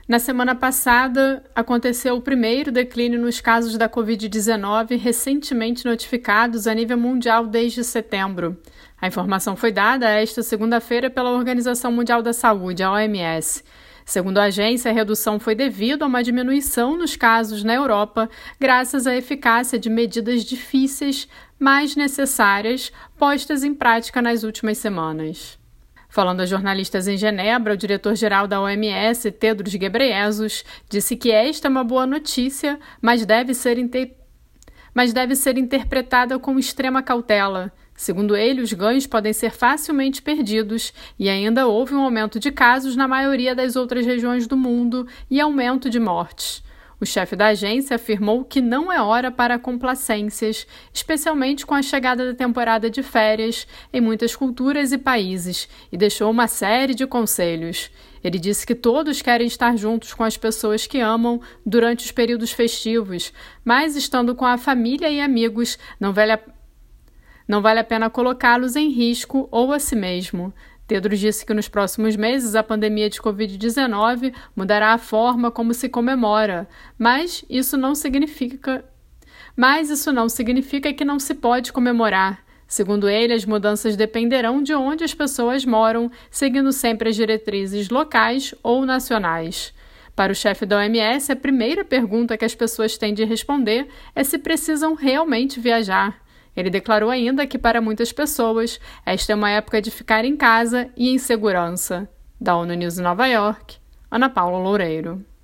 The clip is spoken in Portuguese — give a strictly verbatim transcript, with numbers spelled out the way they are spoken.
Na semana passada, aconteceu o primeiro declínio nos casos da covid dezenove recentemente notificados a nível mundial desde setembro. A informação foi dada esta segunda-feira pela Organização Mundial da Saúde, a O M S. Segundo a agência, a redução foi devido a uma diminuição nos casos na Europa, graças à eficácia de medidas difíceis, mas necessárias, postas em prática nas últimas semanas. Falando a jornalistas em Genebra, o diretor-geral da O M S, Tedros Ghebreyesus, disse que esta é uma boa notícia, mas deve ser, inter... mas deve ser interpretada com extrema cautela. Segundo ele, os ganhos podem ser facilmente perdidos e ainda houve um aumento de casos na maioria das outras regiões do mundo e aumento de mortes. O chefe da agência afirmou que não é hora para complacências, especialmente com a chegada da temporada de férias em muitas culturas e países, e deixou uma série de conselhos. Ele disse que todos querem estar juntos com as pessoas que amam durante os períodos festivos, mas estando com a família e amigos, não vale a, não vale a pena colocá-los em risco ou a si mesmo. Tedros disse que nos próximos meses a pandemia de covid dezenove mudará a forma como se comemora, mas isso não significa, mas isso não significa que não se pode comemorar. Segundo ele, as mudanças dependerão de onde as pessoas moram, seguindo sempre as diretrizes locais ou nacionais. Para o chefe da O M S, a primeira pergunta que as pessoas têm de responder é se precisam realmente viajar. Ele declarou ainda que, para muitas pessoas, esta é uma época de ficar em casa e em segurança. Da ONU News em Nova York, Ana Paula Loureiro.